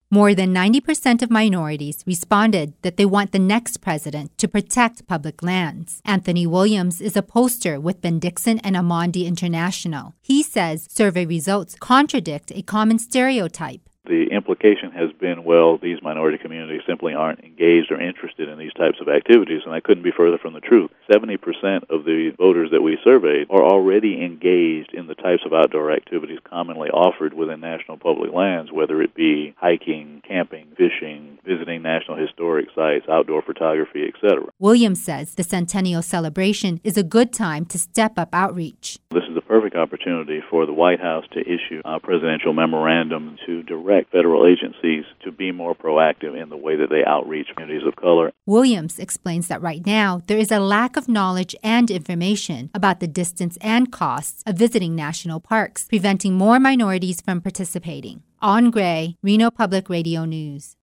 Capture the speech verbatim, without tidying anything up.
More than ninety percent of minorities responded that they want the next president to protect public lands. Anthony Williams is a poster with Ben Dixon and Amondi International. He says survey results contradict a common stereotype. The implication has been, well, these minority communities simply aren't engaged or interested in these types of activities, and that couldn't be further from the truth. seventy percent of the voters that we surveyed are already engaged in the types of outdoor activities commonly offered within national public lands, whether it be hiking, camping, fishing, visiting national historic sites, outdoor photography, et cetera. Williams says the Centennial celebration is a good time to step up outreach. This is the perfect opportunity for the White House to issue a presidential memorandum to direct federal agencies to be more proactive in the way that they outreach communities of color. Williams explains that right now there is a lack of knowledge and information about the distance and costs of visiting national parks, preventing more minorities from participating. On Gray, Reno Public Radio News.